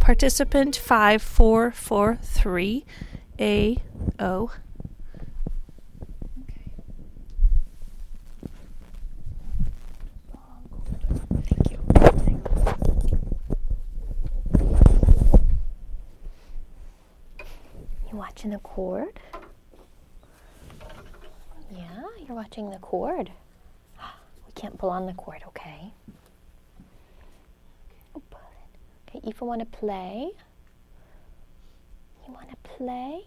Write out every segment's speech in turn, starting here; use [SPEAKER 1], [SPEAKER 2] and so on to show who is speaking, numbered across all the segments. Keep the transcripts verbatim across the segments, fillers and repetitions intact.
[SPEAKER 1] participant five four four three A O. Thank you.
[SPEAKER 2] You watching the cord? Yeah, you're watching the cord. We can't pull on the cord, okay? Okay, Aoife, want to play? You want to play?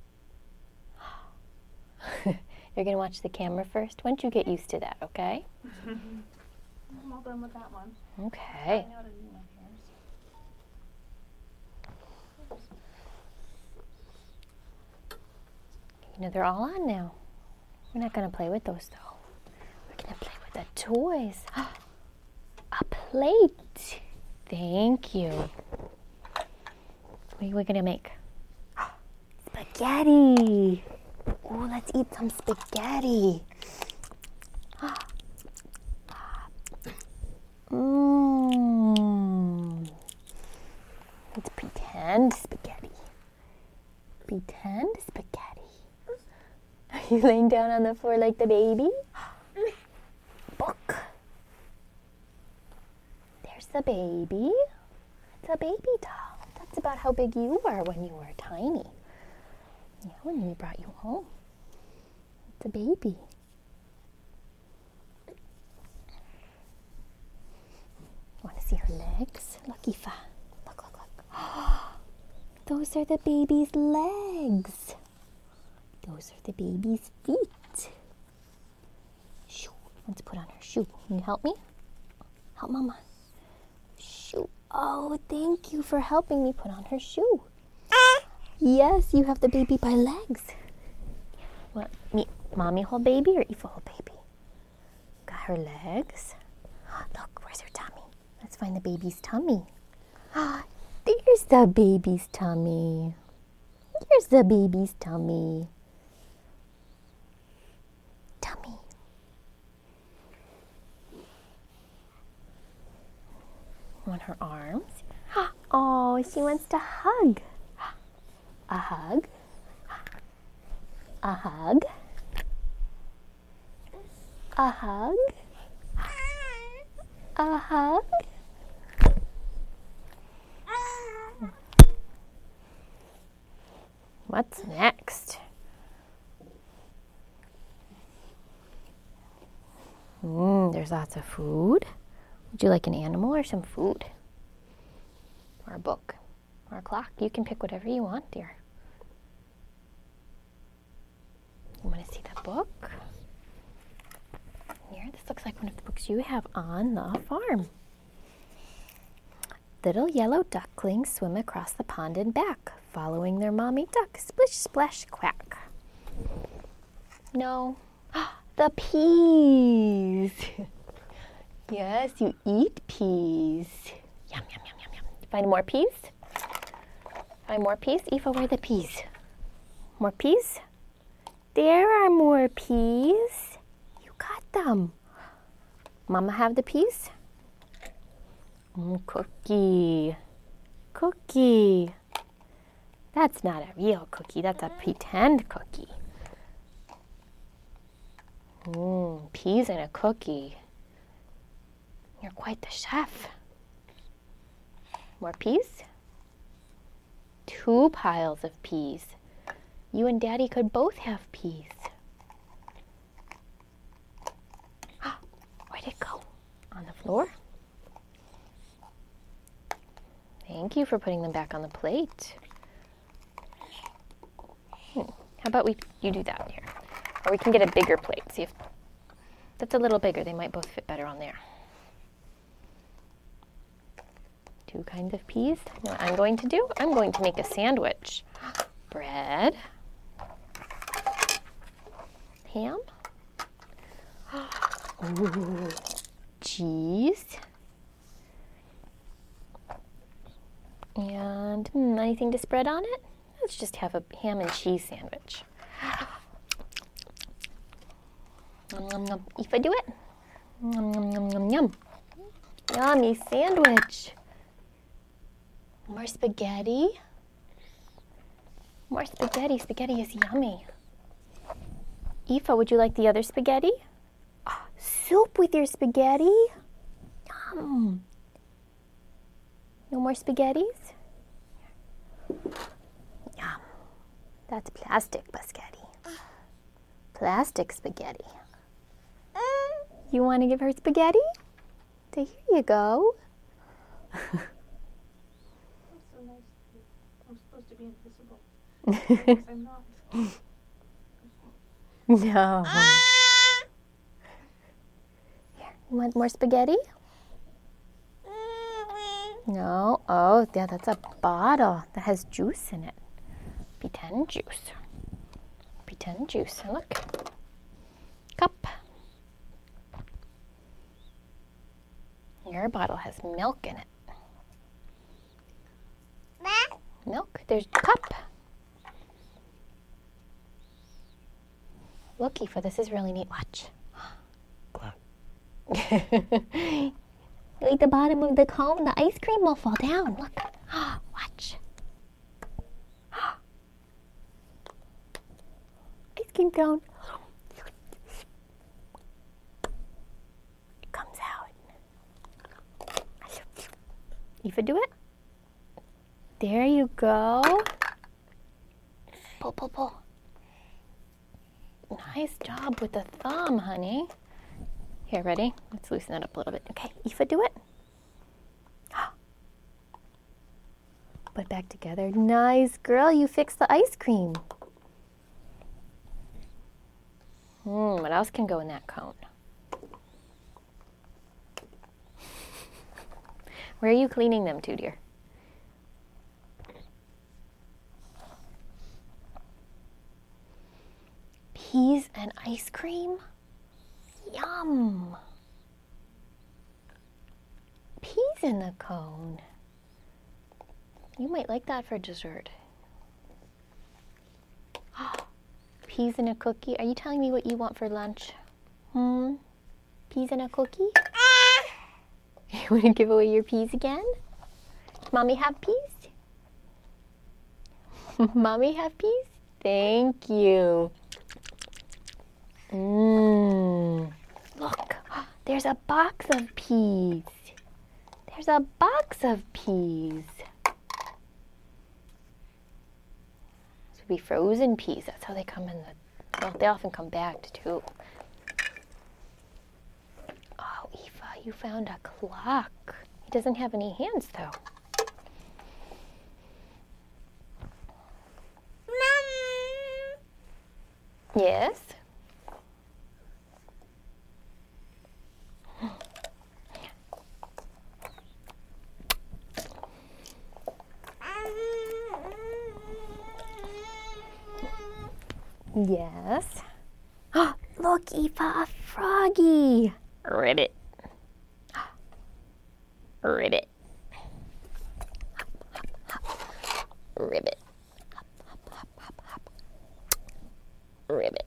[SPEAKER 2] You're going to watch the camera first? Once you get used to that, okay?
[SPEAKER 1] I'm all done with that one.
[SPEAKER 2] Okay. You know, they're all on now. We're not going to play with those, though. We're going to play with the toys. A plate. Thank you. What are we going to make? Spaghetti. Oh, let's eat some spaghetti. Mmm. Let's pretend spaghetti. Pretend spaghetti. Are you laying down on the floor like the baby? Book. There's the baby. It's a baby doll. That's about how big you were when you were tiny. Yeah, when we brought you home. It's a baby. Want to see her legs? Look, Aoife. Look, look, look. Those are the baby's legs. Those are the baby's feet. Shoo. Let's put on her shoe. Can you help me? Help Mama. Shoe. Oh, thank you for helping me put on her shoe. Yes, you have the baby by legs. What? Me, Mommy hold baby or Aoife hold baby? Got her legs. Look, where's her tummy? Let's find the baby's tummy. There's the baby's tummy. There's the baby's tummy. Tummy. Want her arms? Oh, she wants to hug. A hug. A hug. A hug. A hug. What's next? Mmm, there's lots of food. Would you like an animal or some food? Or a book? Or a clock? You can pick whatever you want, dear. You want to see the book? Here, this looks like one of the books you have on the farm. Little yellow ducklings swim across the pond and back, following their mommy duck. Splish, splash, quack. No. The peas. Yes, you eat peas. Yum, yum, yum, yum, yum. Find more peas? Find more peas? Aoife, where are the peas? More peas? There are more peas. You got them. Mama have the peas? Mm, cookie. Cookie. That's not a real cookie. That's a pretend cookie. Mmm, peas and a cookie. You're quite the chef. More peas? Two piles of peas. You and Daddy could both have peas. Where'd it go? On the floor? Thank you for putting them back on the plate. Hmm. How about we you do that here? Or we can get a bigger plate. See if that's a little bigger. They might both fit better on there. Two kinds of peas. You know what I'm going to do? I'm going to make a sandwich. Bread. Ham. Ooh, cheese. And hmm, anything to spread on it? Let's just have a ham and cheese sandwich. Nom, nom, nom. Aoife, do it. Nom, nom, nom, nom, yum. Yummy sandwich. More spaghetti. More spaghetti. Spaghetti is yummy. Aoife, would you like the other spaghetti? Oh, soup with your spaghetti? Yum. No more spaghettis? Yum. That's plastic spaghetti. Plastic spaghetti. You want to give her spaghetti? So here you go.
[SPEAKER 1] So nice. I'm supposed to be invisible. I'm not.
[SPEAKER 2] No. Here, you want more spaghetti? No. Oh, yeah, that's a bottle that has juice in it. Pretend juice. Pretend juice. And look. Cup. Your bottle has milk in it. Milk. There's cup. Look, Aoife, this is really neat. Watch. At the bottom of the cone, the ice cream will fall down. Look. Watch. Ice cream cone. It comes out. Aoife, do it. There you go. Pull, pull, pull. Nice job with the thumb, honey. Here, ready? Let's loosen it up a little bit. Okay, Aoife, do it. Put it back together. Nice, girl. You fixed the ice cream. Hmm, what else can go in that cone? Where are you cleaning them to, dear? Peas and ice cream? Yum! Peas in the cone. You might like that for dessert. Peas in a cookie. Are you telling me what you want for lunch? Hmm? Peas in a cookie? You want to give away your peas again? Mommy have peas? Mommy have peas? Thank you. Mmm. Look, there's a box of peas. There's a box of peas. This would be frozen peas. That's how they come in the, well, they often come bagged too. Oh, Aoife, you found a clock. He doesn't have any hands though. Yes? Yes. Oh, look, Aoife, a froggy. Ribbit. Ribbit. Ribbit. Ribbit.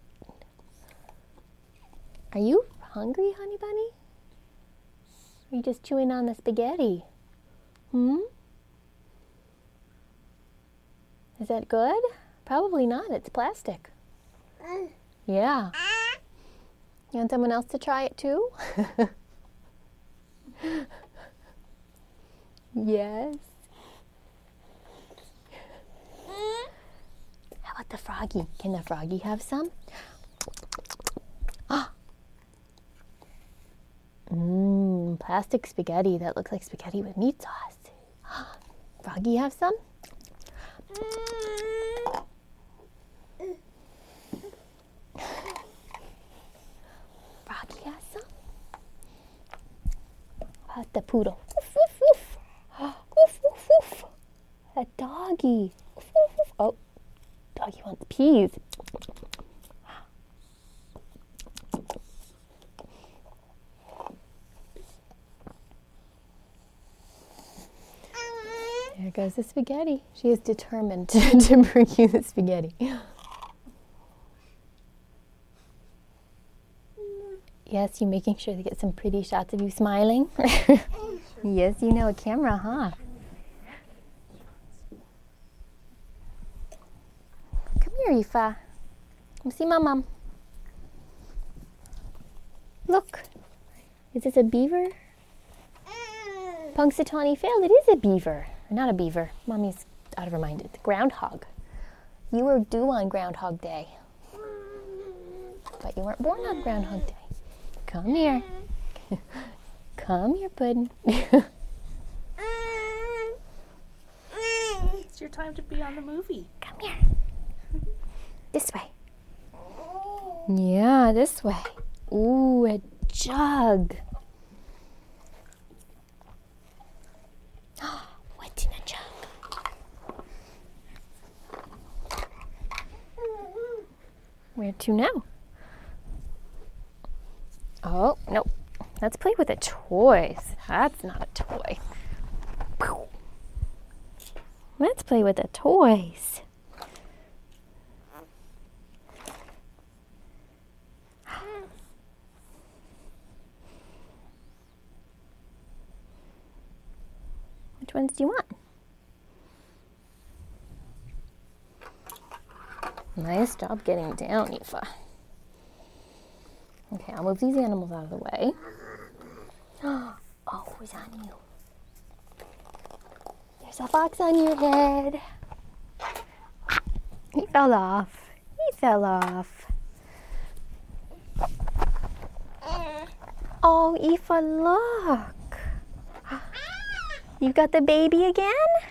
[SPEAKER 2] Are you hungry, honey bunny? Are you just chewing on the spaghetti? Hmm? Is that good? Probably not. It's plastic. Yeah. You want someone else to try it too? Yes. How about the froggy? Can the froggy have some? Ah. Mmm, plastic spaghetti. That looks like spaghetti with meat sauce. Froggy have some? Froggy has some? How about the poodle? Woof, woof, woof. Woof, woof, woof. A doggy. Woof, woof, woof. Oh, doggy wants peas. There goes the spaghetti. She is determined to, to bring you the spaghetti. Yes, you making sure to get some pretty shots of you smiling? Yes, you know a camera, huh? here, Aoife. Come see Mom, Mom. Look. Is this a beaver? Punxsutawney Phil, it is a beaver. Not a beaver. Mommy's out of her mind. It's a groundhog. You were due on Groundhog Day. But you weren't born on Groundhog Day. Come here. Come here, Puddin'.
[SPEAKER 1] It's your time to be on the movie.
[SPEAKER 2] Come here. This way. Yeah, this way. Ooh, a jug. What's in a jug? Where to now? Oh, no. Let's play with the toys. That's not a toy. Let's play with the toys. Which ones do you want? Nice job getting down, Aoife. Okay, I'll move these animals out of the way. Oh, who's on you? There's a fox on your head. He fell off. He fell off. Oh, Aoife, look. You got the baby again?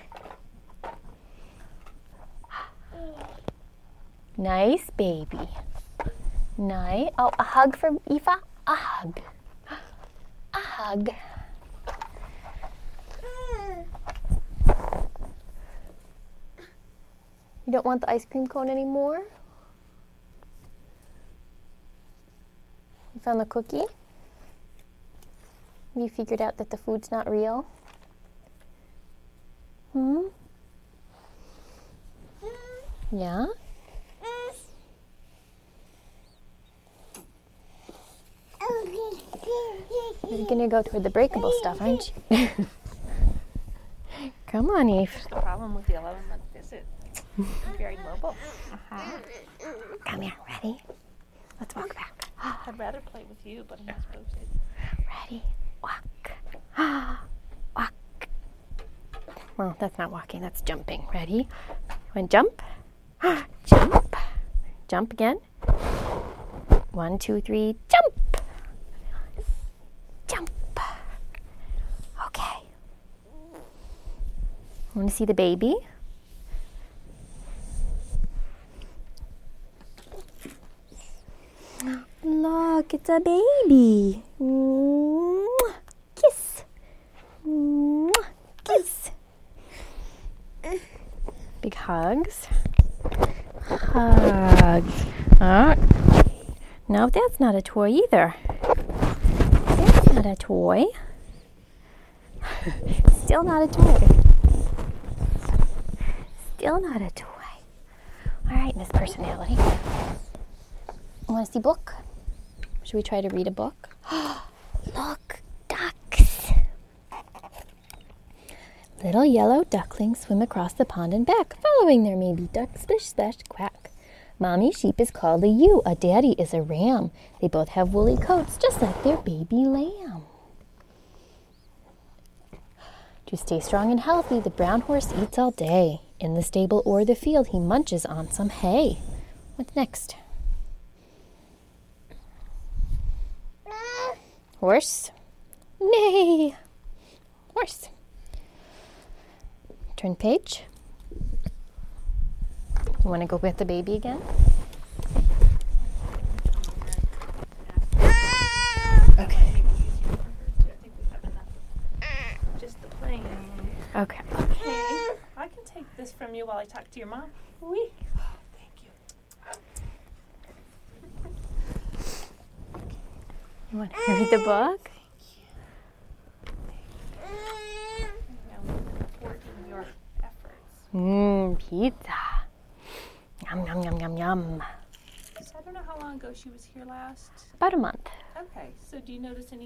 [SPEAKER 2] Nice baby. Nice. Oh, a hug for Aoife? A hug. A hug. You don't want the ice cream cone anymore? You found the cookie? Have you figured out that the food's not real? Hmm? Yeah? You're gonna go toward the breakable stuff, aren't you? Come on, Eve.
[SPEAKER 1] That's the problem with the eleven-month visit. I'm very mobile. Uh-huh.
[SPEAKER 2] Come here, ready? Let's walk back.
[SPEAKER 1] I'd rather play with you, but I'm not supposed to.
[SPEAKER 2] Ready? Walk. Walk. Well, that's not walking, that's jumping. Ready? One jump. Jump. Jump again. One, two, three, jump. Jump. Okay. Want to see the baby? Look, it's a baby. Mwah. Kiss. Mwah. Kiss. Big hugs. Hugs. Oh. No, that's not a toy either. That's not a toy. Still not a toy. Still not a toy. All right, Miss Personality. Want to see book? Should we try to read a book? Look, ducks. Little yellow ducklings swim across the pond and back. Following their baby duck, splish, splash, quack. Mommy sheep is called a ewe. A daddy is a ram. They both have woolly coats, just like their baby lamb. To stay strong and healthy, the brown horse eats all day. In the stable or the field, he munches on some hay. What's next? Horse. Neigh. Horse. Turn page. You want to go with the baby again? Okay.
[SPEAKER 1] Just the plane.
[SPEAKER 2] Okay.
[SPEAKER 1] Okay. I can take this from you while I talk to your mom. Oui. Oh, thank you.
[SPEAKER 2] You want to read the book?
[SPEAKER 1] Your efforts.
[SPEAKER 2] Mmm, pizza. Yum, yum, yum, yum, yum.
[SPEAKER 1] So I don't know how long ago she was here last.
[SPEAKER 2] About a month.
[SPEAKER 1] Okay, so do you notice any